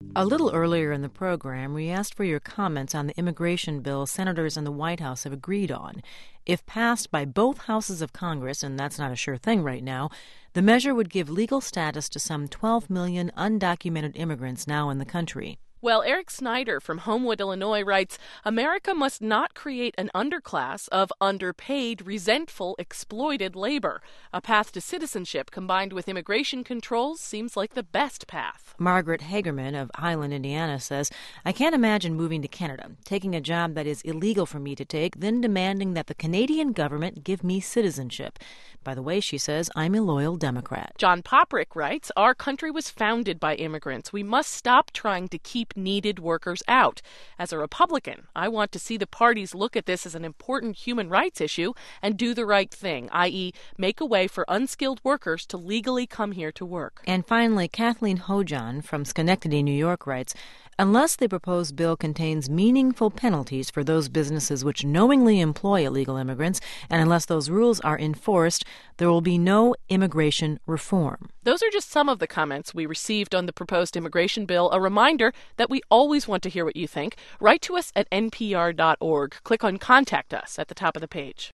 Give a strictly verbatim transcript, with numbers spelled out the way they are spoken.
A little earlier in the program, we asked for your comments on the immigration bill senators in the White House have agreed on. If passed by both houses of Congress, and that's not a sure thing right now, the measure would give legal status to some twelve million undocumented immigrants now in the country. Well, Eric Snyder from Homewood, Illinois writes, America must not create an underclass of underpaid, resentful, exploited labor. A path to citizenship combined with immigration controls seems like the best path. Margaret Hagerman of Highland, Indiana says, I can't imagine moving to Canada, taking a job that is illegal for me to take, then demanding that the Canadian government give me citizenship. By the way, she says, I'm a loyal Democrat. John Poprick writes, our country was founded by immigrants. We must stop trying to keep needed workers out. As a Republican, I want to see the parties look at this as an important human rights issue and do the right thing, that is make a way for unskilled workers to legally come here to work. And finally, Kathleen Hojan from Schenectady, New York writes, unless the proposed bill contains meaningful penalties for those businesses which knowingly employ illegal immigrants, and unless those rules are enforced, there will be no immigration reform. Those are just some of the comments we received on the proposed immigration bill. A reminder that we always want to hear what you think. Write to us at N P R dot org. Click on Contact Us at the top of the page.